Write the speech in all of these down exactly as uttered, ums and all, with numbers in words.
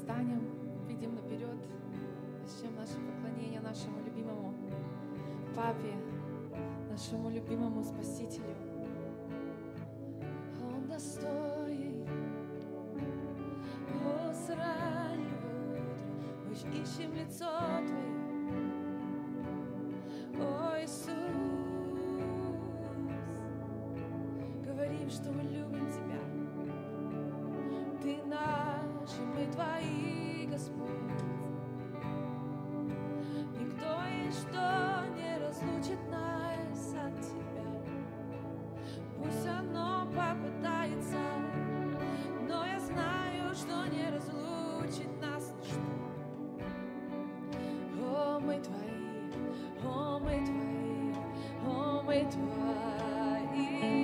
встанем, видим наперед, начнем наше поклонение нашему любимому Папе, нашему любимому Спасителю. Он достоин. О, с раннего утра мы ищем лицо Твое. О, Иисус, говорим, что мы любим Тебя. Ты наш, и мы Твои, Господь. Никто и ничто не разлучит нас от Тебя. Пусть оно попытается, но я знаю, что не разлучит нас ничто. О, мы Твои, о, мы Твои, о, мы Твои.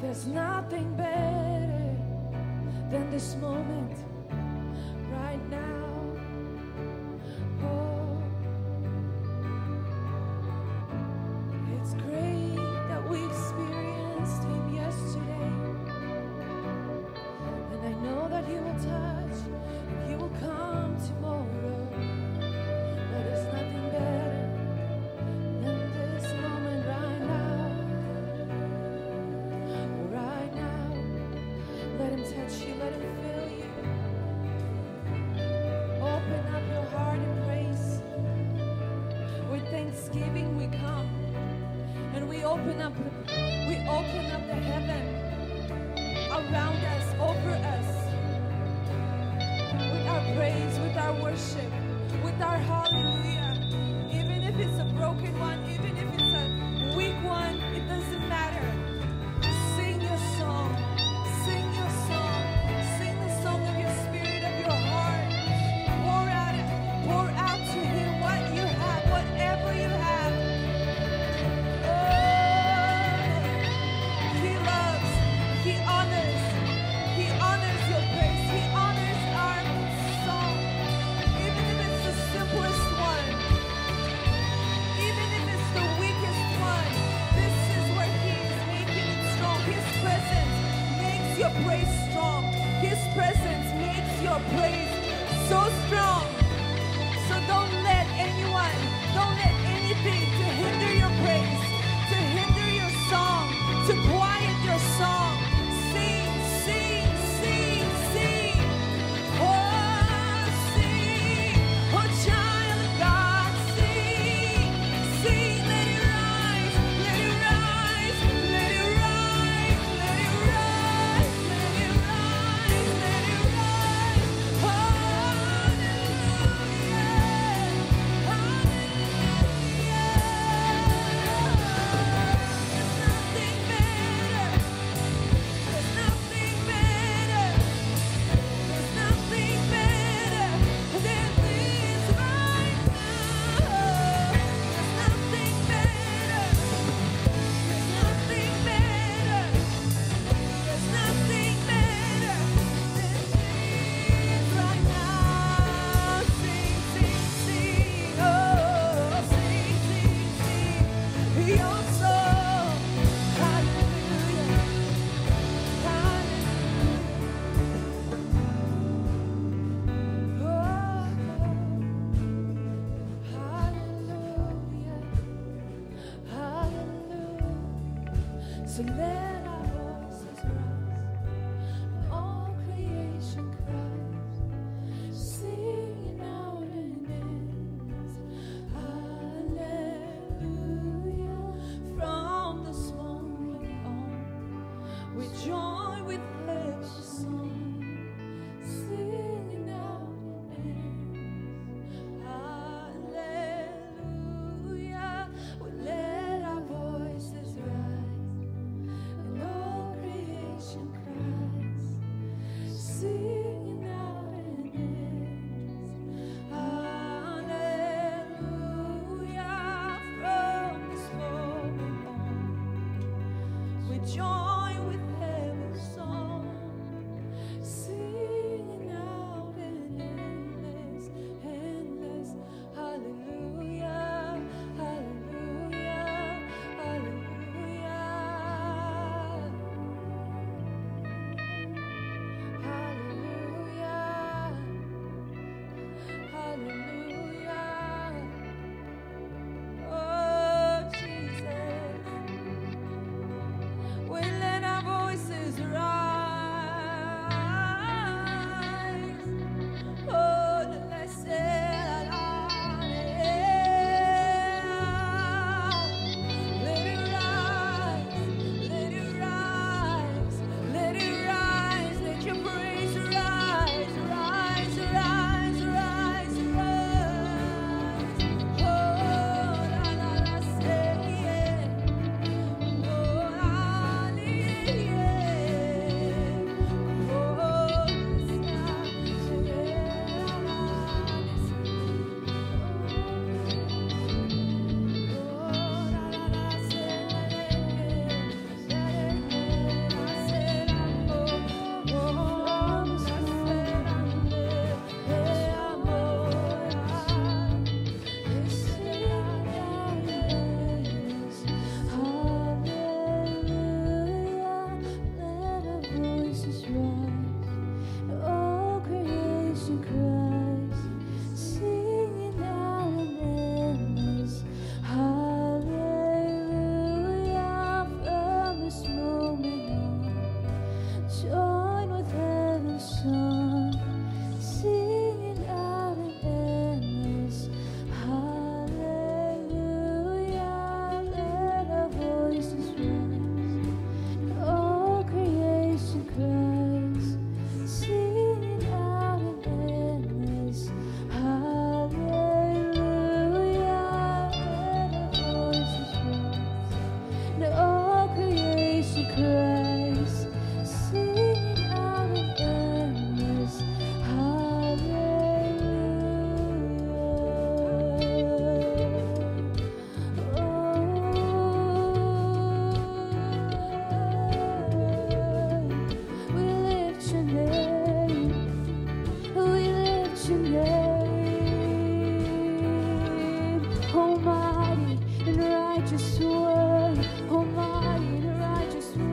There's nothing better than this moment right now. Oh, it's great that we experienced Him yesterday, and I know that He will touch and He will come tomorrow. But there's nothing better than this moment right now. Right now, let Him touch you, let Him fill you. Open up your heart in praise. With thanksgiving we come, and we open up, we open up the heaven around us, over us, with our praise, with our worship, with our hallelujah. Even if it's a broken one, even if it's a weak one, it doesn't matter. Sing your song, sing your song, sing the song of your spirit, of your heart. Pour out it, pour out to Him what you have, whatever you have. Oh, He loves, He honors, He honors your praise, He honors our song. Even if it's the simplest one, even if it's the weakest one, this is where He is making it strong. His presence makes your praise strong. His presence makes your praise so strong. So don't let anyone, don't let anything to hinder your praise, to hinder your song, to quiet your song. Sing, sing, sing, sing. Oh, sing. Oh, child of God, sing. Sing, let it rise, let it rise, let it rise, let it rise, let it rise, let it rise. Hallelujah, so let our voices rise, and all creation cries, singing out in ends, hallelujah. From this moment on, we join with heaven's song, singing out in ends, hallelujah. We let our voices rise, and all creation cries, singing out in ends, hallelujah. From this moment on, we join with heaven's song, singing out in endless, endless, hallelujah, hallelujah, hallelujah. Hallelujah, hallelujah. Oh, Jesus, we let voices rise, and all creation cries, singing out an endless hallelujah from this moment on. Join with heaven's song, singing out an endless hallelujah. Let our voices rise, and all creation cries, singing out an endless hallelujah. Let our voices rise, and all creation cries, singing out an endless hallelujah. We lift your name, we lift your name, Almighty and righteous one, Almighty and righteous one.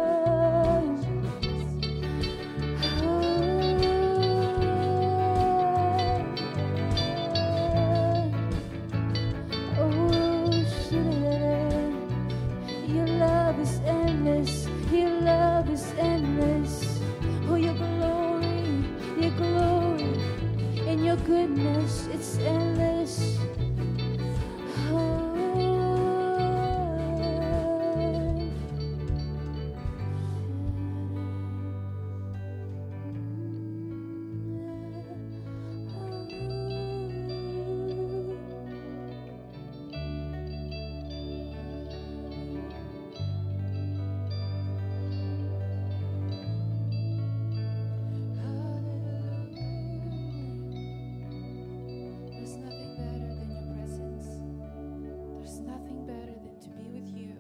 Oh, your love is endless, your love is endless. Oh, your glory, your glory, and your goodness, it's endless. Oh. There's nothing better than your presence. There's nothing better than to be with you.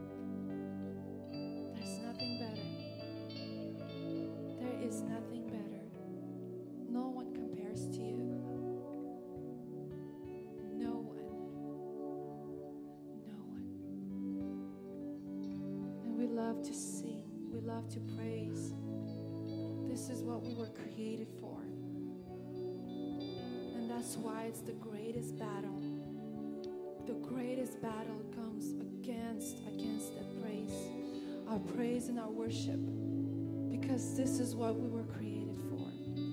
There's nothing better. There is nothing better. No one compares to you. No one. No one. And we love to sing. We love to praise. This is what we were created for. And that's why it's the greatest battle. The greatest battle comes against against that praise. Our praise and our worship. Because this is what we were created for.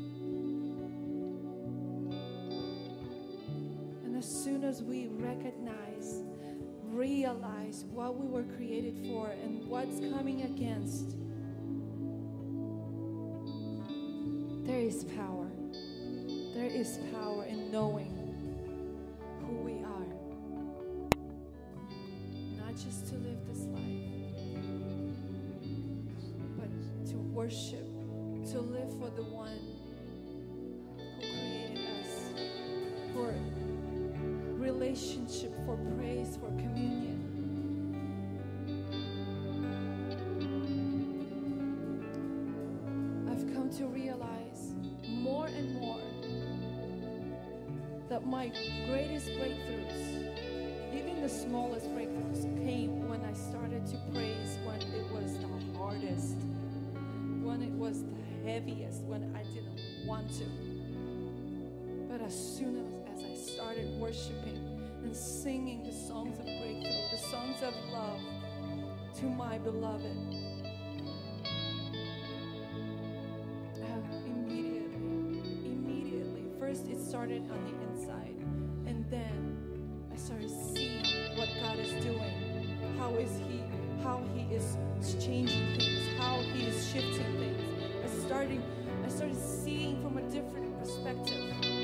And as soon as we recognize, realize what we were created for and what's coming against, there is power. There is power in knowing who we are. Not just to live this life, but to worship, to live for the one who created us, for relationship, for praise, for communion. I've come to realize more and more that my greatest breakthroughs, even the smallest breakthroughs, came when I started to praise when it was the hardest, when it was the heaviest, when I didn't want to. But as soon as, as I started worshiping and singing the songs of breakthrough, the songs of love to my beloved, it started on the inside, and then I started seeing what God is doing. How is He? How He is changing things? How He is shifting things? I started, I started seeing from a different perspective.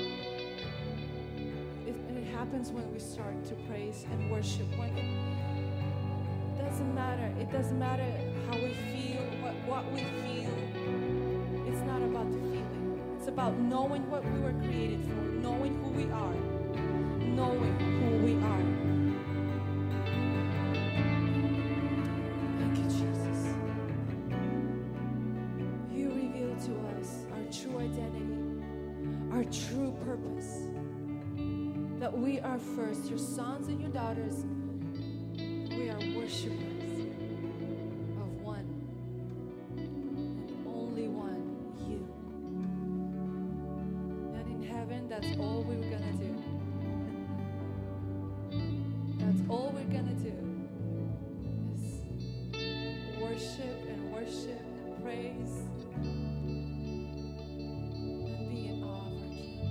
It, and it happens when we start to praise and worship. When it doesn't matter. It doesn't matter how we feel, what what we feel. It's not about the feeling. It's about knowing what we were created for, knowing who we are, knowing who we are. Thank you, Jesus. You reveal to us our true identity, our true purpose, that we are first your sons and your daughters. We are worshipers of one and only that's all we were gonna do. That's all we're gonna do is worship and worship and praise and be in awe of our King.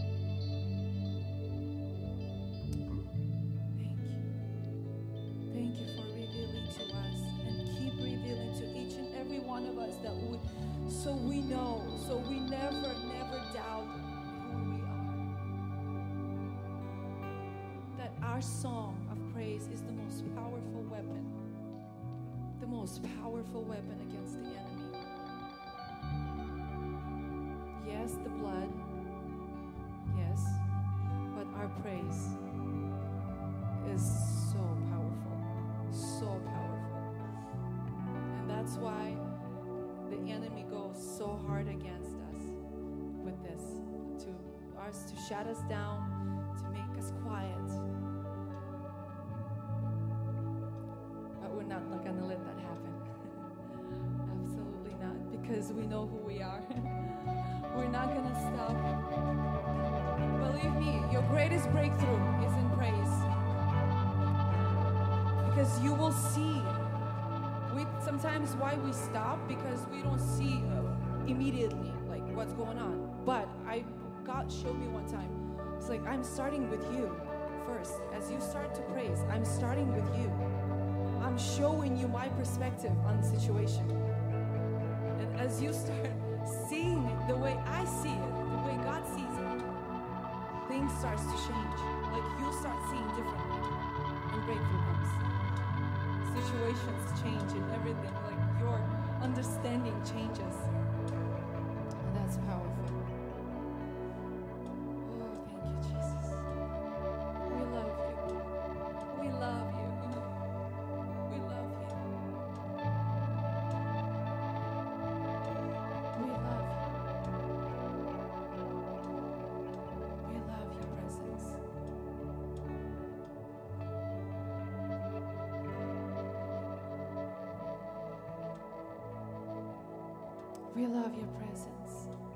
Thank you. Thank you for revealing to us and keep revealing to each and every one of us that we, so we know, so we never, never doubt who we are. That our song of praise is the most powerful weapon, the most powerful weapon against the enemy. Yes, the blood, yes, but our praise is so powerful, so powerful. And that's why the enemy goes so hard against us with this, to us to shut us down, to make us quiet. But we're not, not gonna let that happen. Absolutely not, because we know who we are. We're not gonna stop. Believe me, your greatest breakthrough is in praise. Because you will see. We sometimes why we stop, because we don't see uh, immediately like what's going on. But I, God showed me one time. It's like, I'm starting with you first. As you start to praise, I'm starting with you. I'm showing you my perspective on the situation. And as you start seeing it the way I see it, the way God sees it, things starts to change. Like you start seeing differently, and breakthrough comes. Situations change and everything. Like your understanding changes. And that's powerful. Oh, thank you, Jesus. We love you. We love you. We love you. We love you. We love your presence. We love your presence.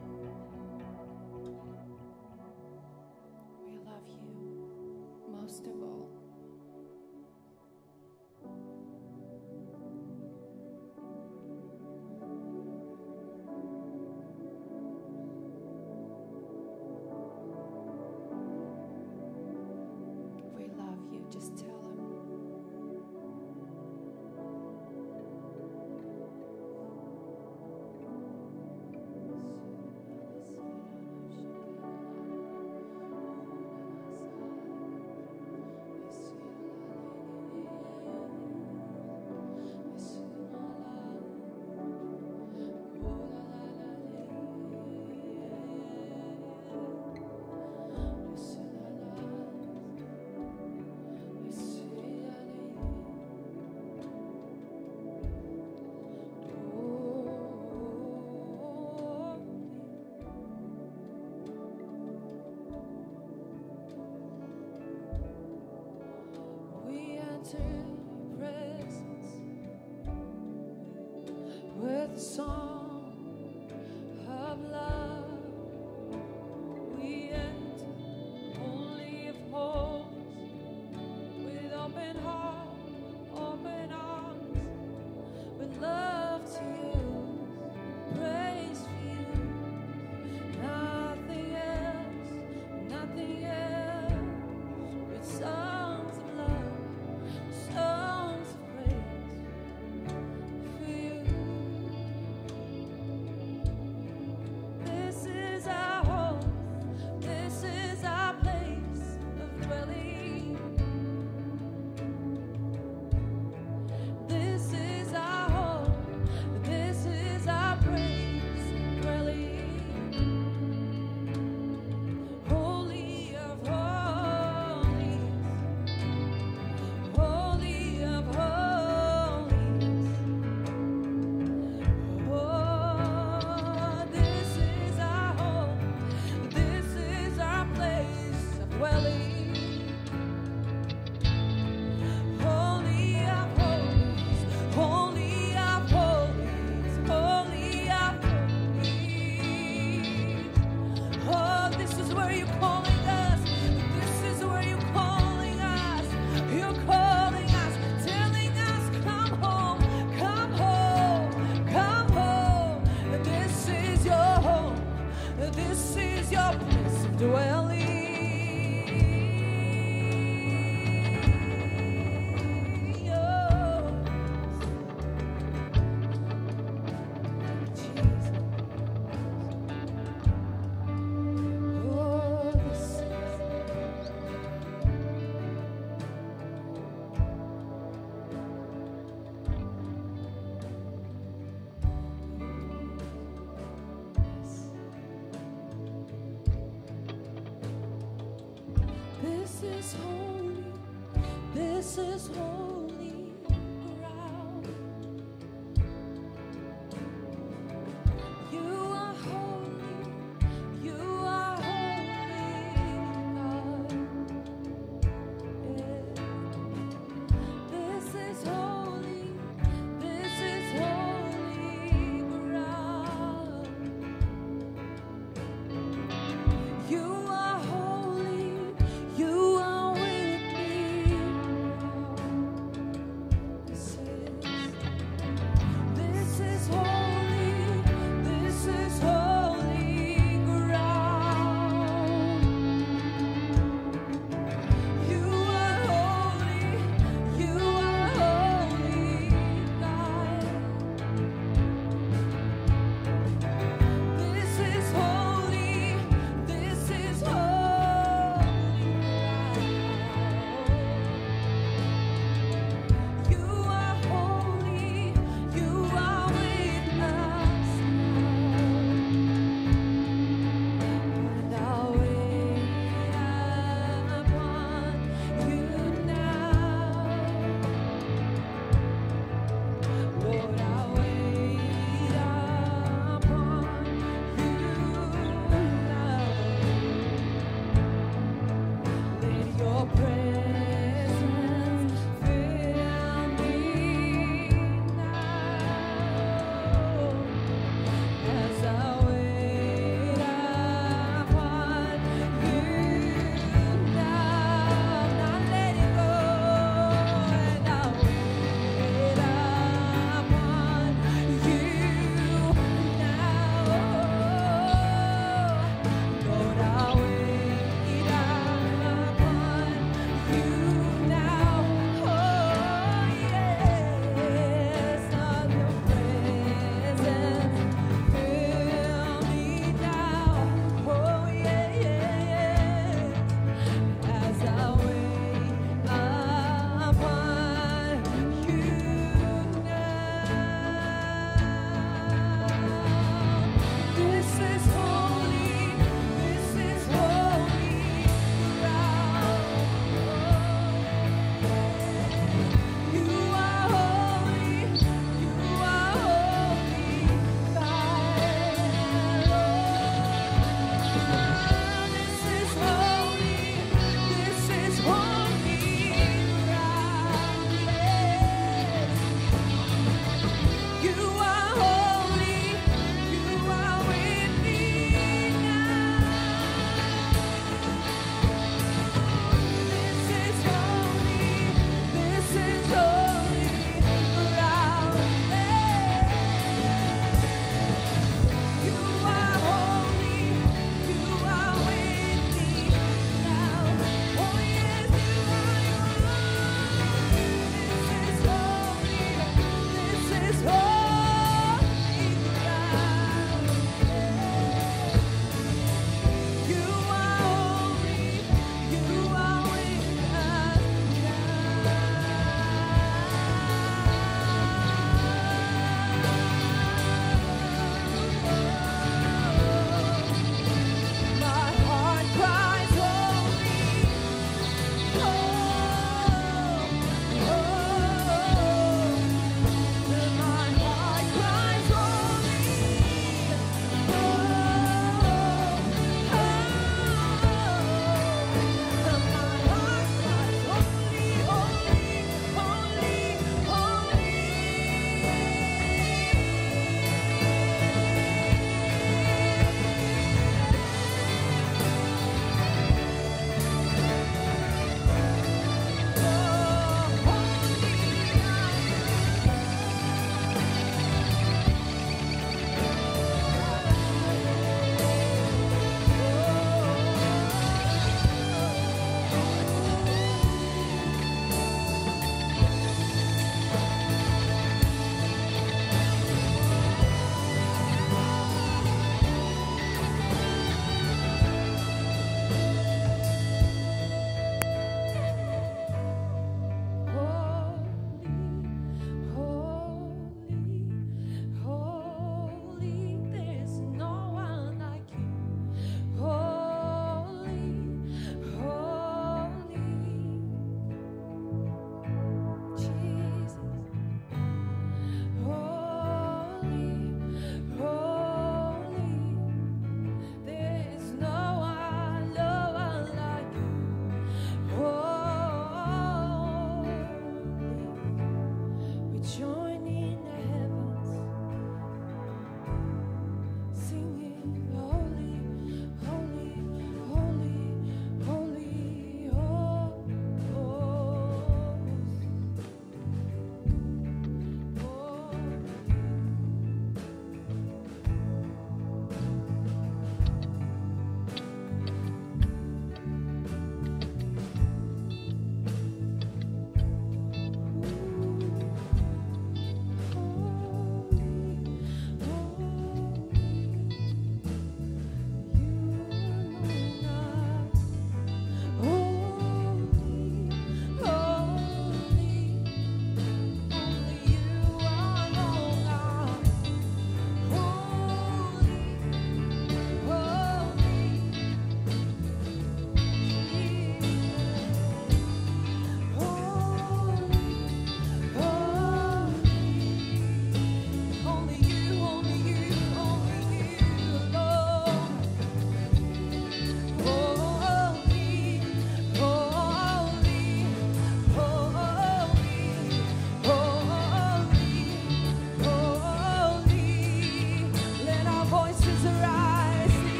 We love you most of all. We love you. Just tell him. With a song of love, we enter only of hosts, with open heart, open arms, with love to you, praise for you, nothing else, nothing else, with songs of love, songs of praise for you. This is holy. This is holy ground. You are holy. You are holy, God. Yeah. This is holy. This is holy ground. You are holy. You are with me.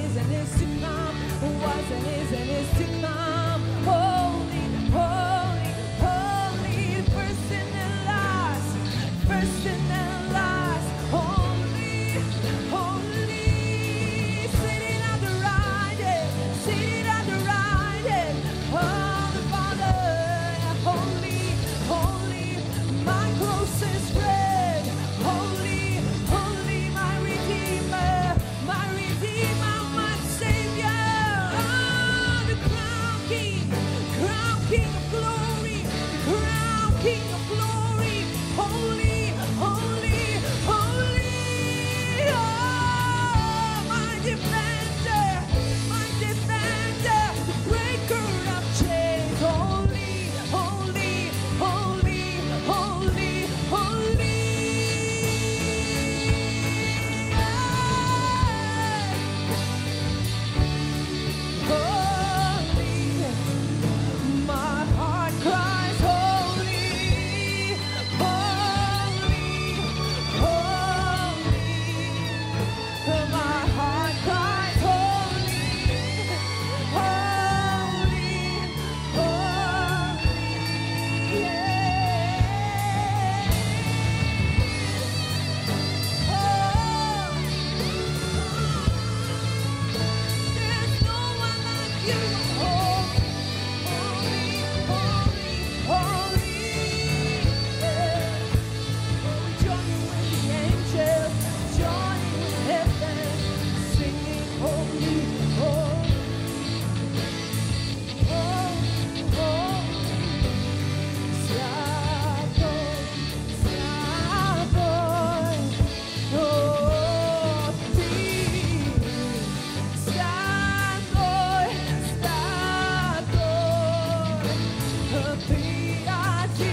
is and is to come, who was and is and is to come. Holy, holy, holy, first and the last, first and the last. Holy, holy, sitting at the right hand, sitting at the right hand of the Father. Holy, holy, my closest friend. Holy, holy, my Redeemer, my Redeemer, my Savior. Oh, the crown King, crown King of glory, crown King of glory. Holy, holy, holy. Oh, my defender, my defender, the breaker of chains. Holy, holy, holy, holy, holy. Holy, my heart cries, holy, holy, holy. My heart cries, holy, holy, holy. There's no one like you. Holy, holy, holy. Joining with the angels, joining with heaven, singing holy, holy. Oh, oh. Santo, Santo, oh, ti. Santo, Santo, ti a ti.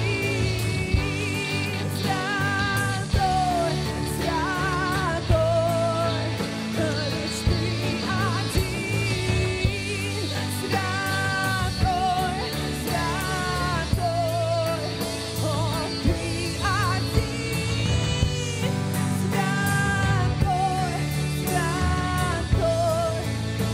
Santo, Santo, it's ti a ti. Santo, Santo, oh, ti a ti. Santo, Santo,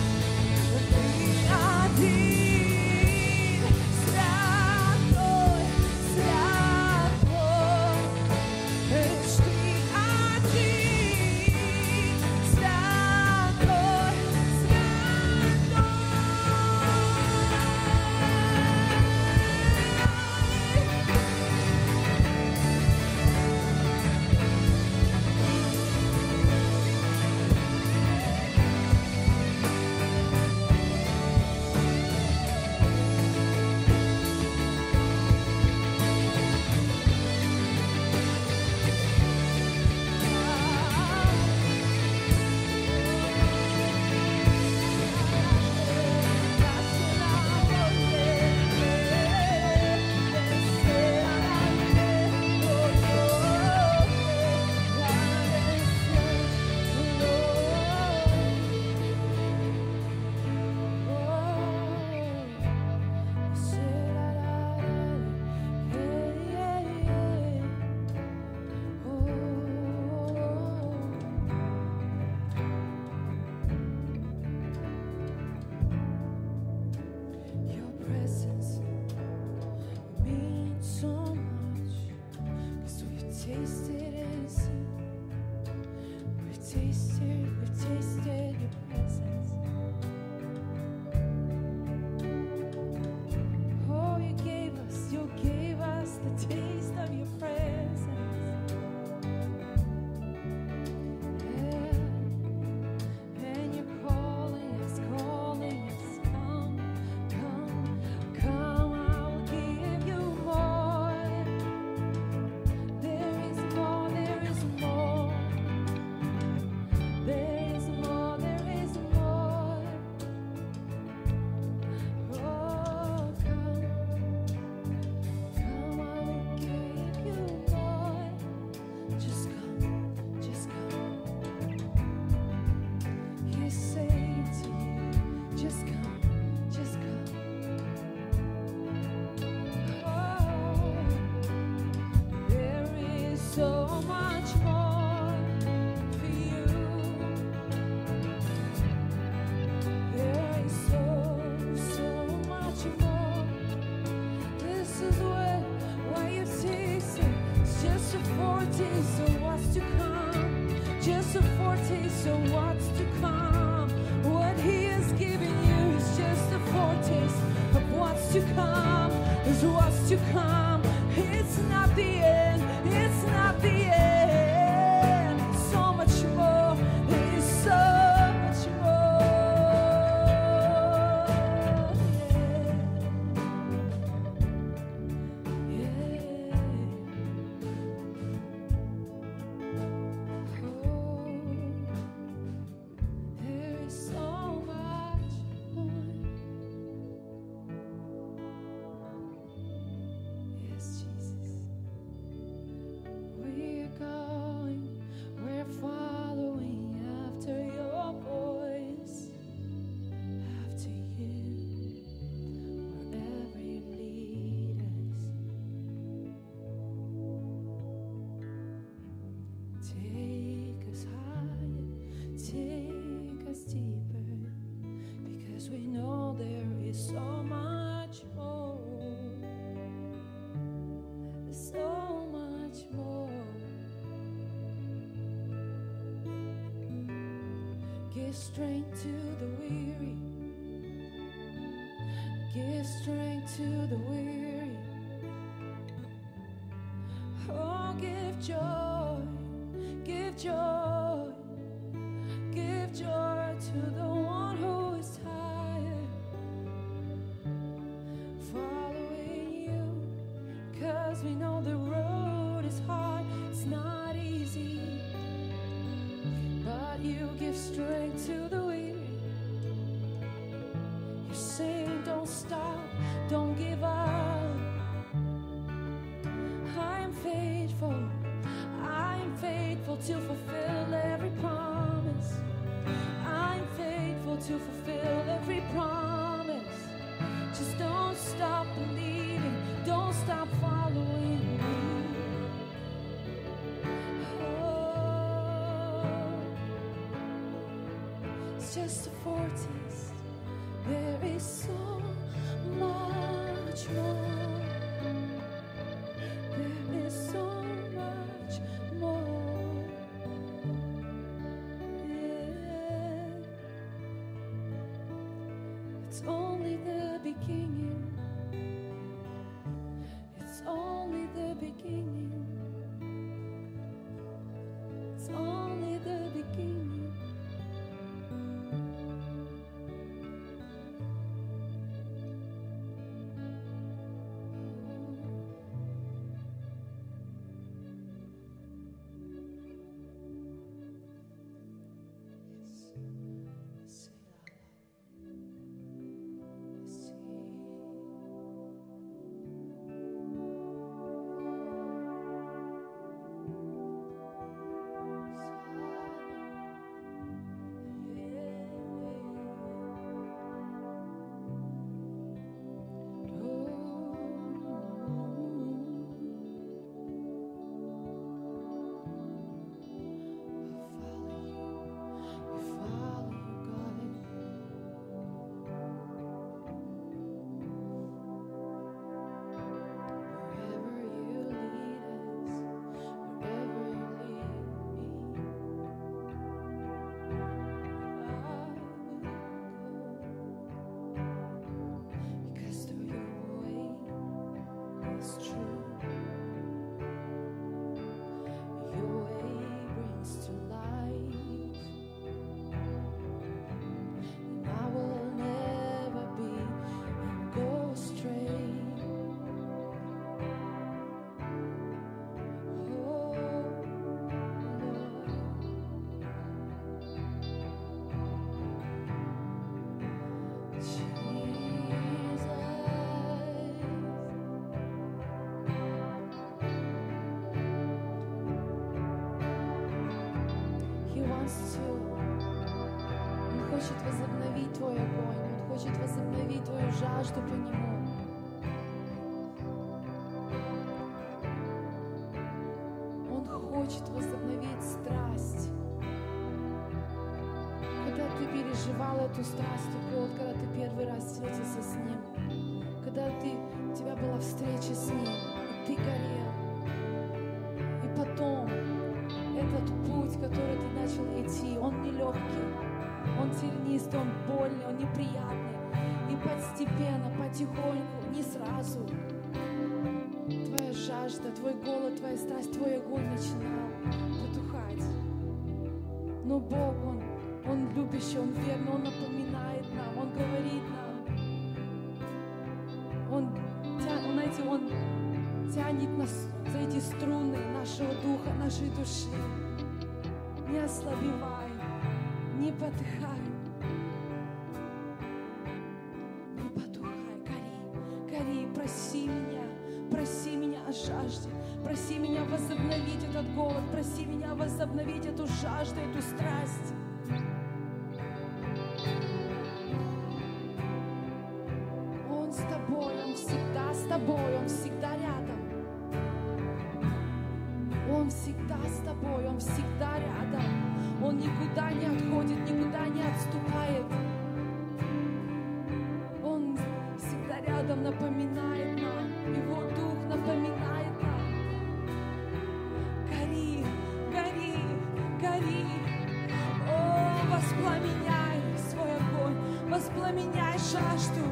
to come. It's not the end. It's not the end. So much more. There is so much more. Yeah. Yeah. Oh, there is so much more. Yes, Jesus. We're going, we're following after your voice, after you, wherever you lead us. Take us higher, take us deeper, because we know there is so much more. So much more. Give strength to the weary. Give strength to the weary. Oh, give joy. Give joy. Give joy to the one who is tired. Following you. Cause we know the road is hard, it's not easy. But you give strength to the weary. You're saying don't stop, don't give up. I am faithful, I am faithful to fulfill every promise. I'm faithful to fulfill every promise. Just don't stop believing, don't stop following me. Oh, it's just a foretaste. There is so much more. There is so much more. Yeah. It's only the beginning. It's only the beginning. It's only the beginning. хочет возобновить твой огонь, Он хочет возобновить твою жажду по Нему. Он хочет возобновить страсть. Когда ты переживал эту страсть, тот год, когда ты первый раз встретился с Ним, когда ты, у тебя была встреча с Ним, и ты горел. И потом этот путь, который ты начал идти, он нелегкий, он тернистый, он больный, он неприятный. И постепенно, потихоньку, не сразу, твоя жажда, твой голод, твоя страсть, твой огонь начинал потухать. Но Бог, Он, Он любящий, Он верный, Он напоминает нам, Он говорит нам. Он, тя- знаете, Он тянет нас за эти струны нашего духа, нашей души. Не ослабевай, не потухай. Не потухай, гори, гори, проси меня, проси меня о жажде, проси меня возобновить этот голод, проси меня возобновить эту жажду, эту страсть. Он с тобой, Он всегда с тобой, Он всегда рядом. Он всегда с тобой, Он всегда рядом. Он никуда не отходит, никуда не отступает. Он всегда рядом напоминает нам, Его Дух напоминает нам. Гори, гори, гори. О, воспламеняй свой огонь, воспламеняй жажду.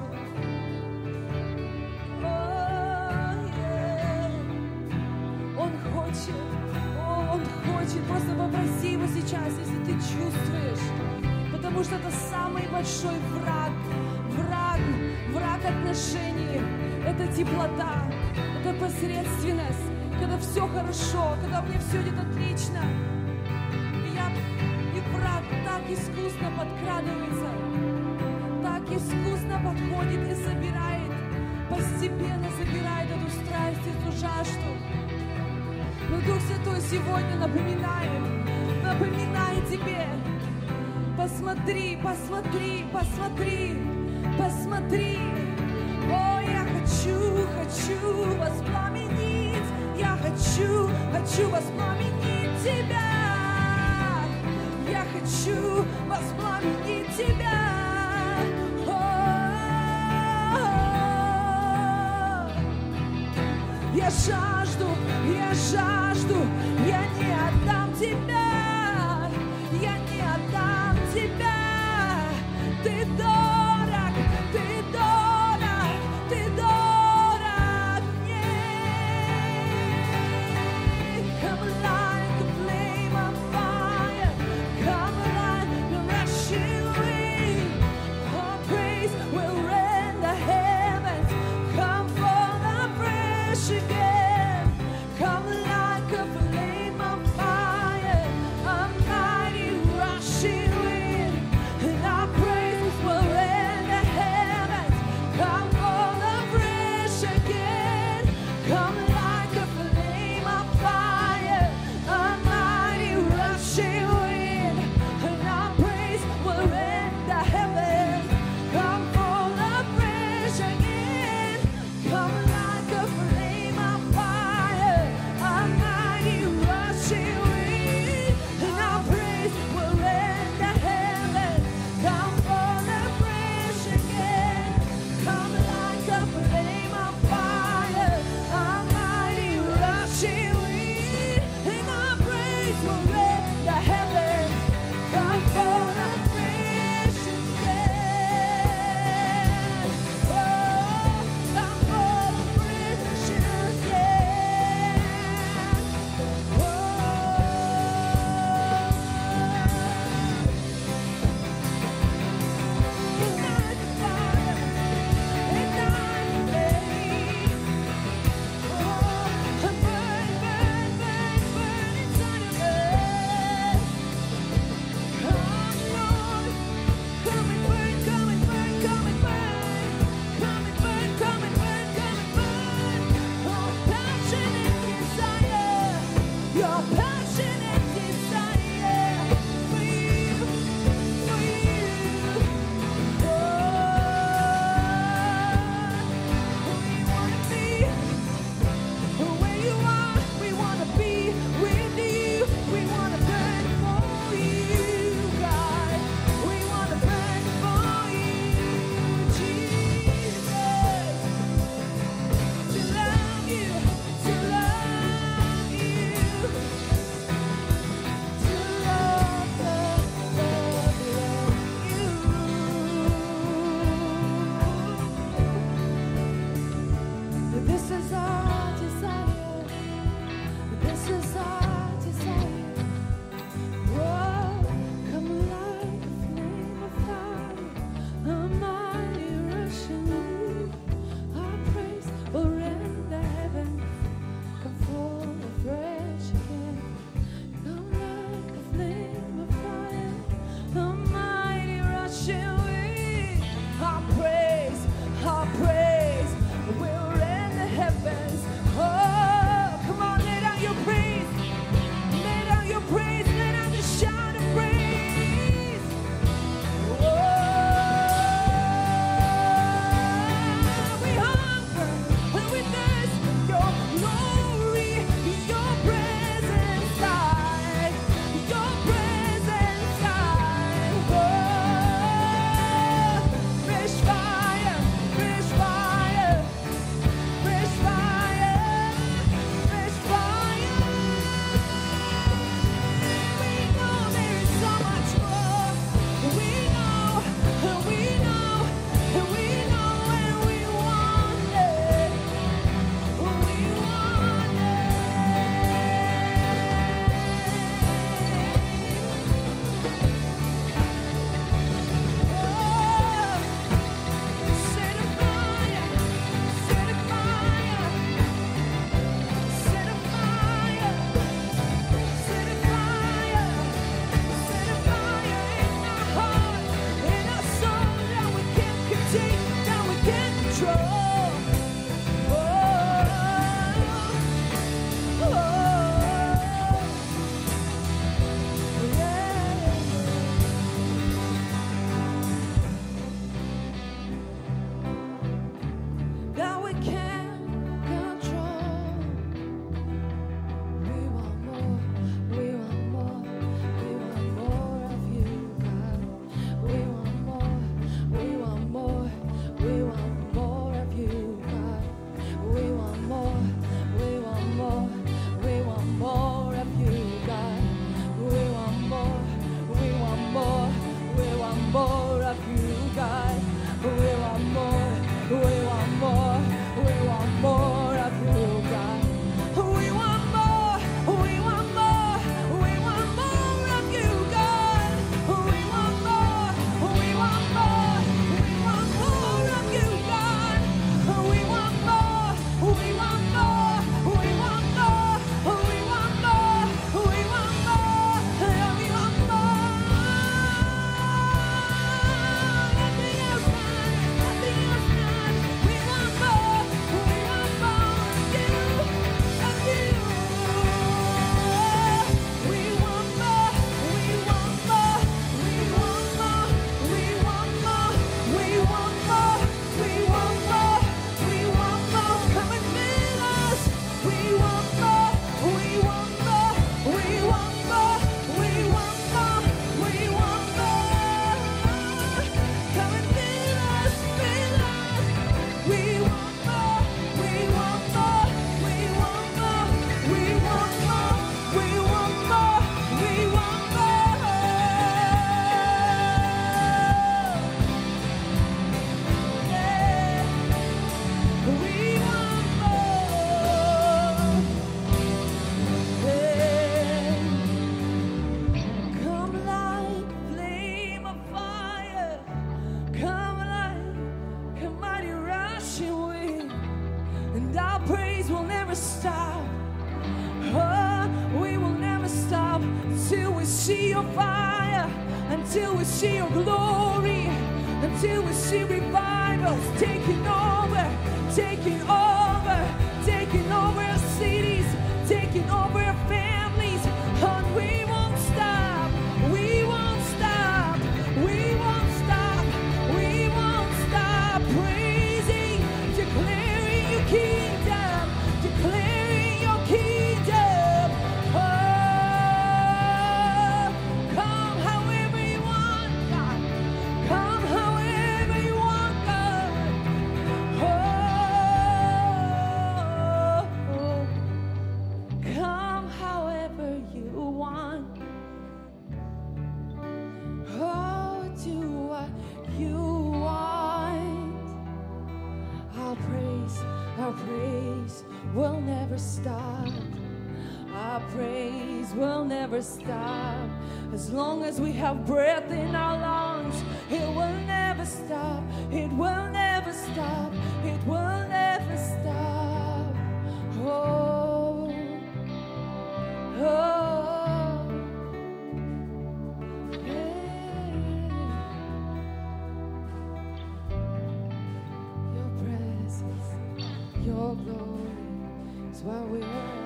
О, yeah. Он хочет, о, Он хочет. Просто попроси Его сейчас, если ты чувствуешь. Потому что это самый большой враг. Враг, враг отношений. Это теплота, это посредственность. Когда все хорошо, когда мне все идет отлично. И, я, и враг так искусно подкрадывается, так искусно подходит и забирает, постепенно забирает эту страсть, эту жажду. Но Дух Святой сегодня напоминает, напоминает тебе. Посмотри, посмотри, посмотри, посмотри. О, я хочу, хочу воспламенить. Я хочу, хочу воспламенить тебя. Я хочу воспламенить тебя. Я жажду, я жажду, я не отдам тебя, я не отдам тебя. Ты дорог, ты дорог, ты дорог мне. Come like a flame of fire, come like a rushing wind. Our praise will rend the heavens. Come for the fresh again. Come like praise will never stop. Oh, we will never stop until we see your fire, until we see your glory, until we see revivals taking over, taking over, taking over our cities, taking over our families. And we won't stop, we won't stop, we won't stop, we won't stop praising, declaring your kingdom, declaring your kingdom. Oh, come however you want, God. Come however you want, God. Oh, come however you want. Oh, do what you want. Our praise, our praise will never stop. Our praise will never stop. As long as we have breath in our lungs, it will never stop. It will never stop. It will never stop. Oh, oh, yeah. Your presence, your glory is what we are.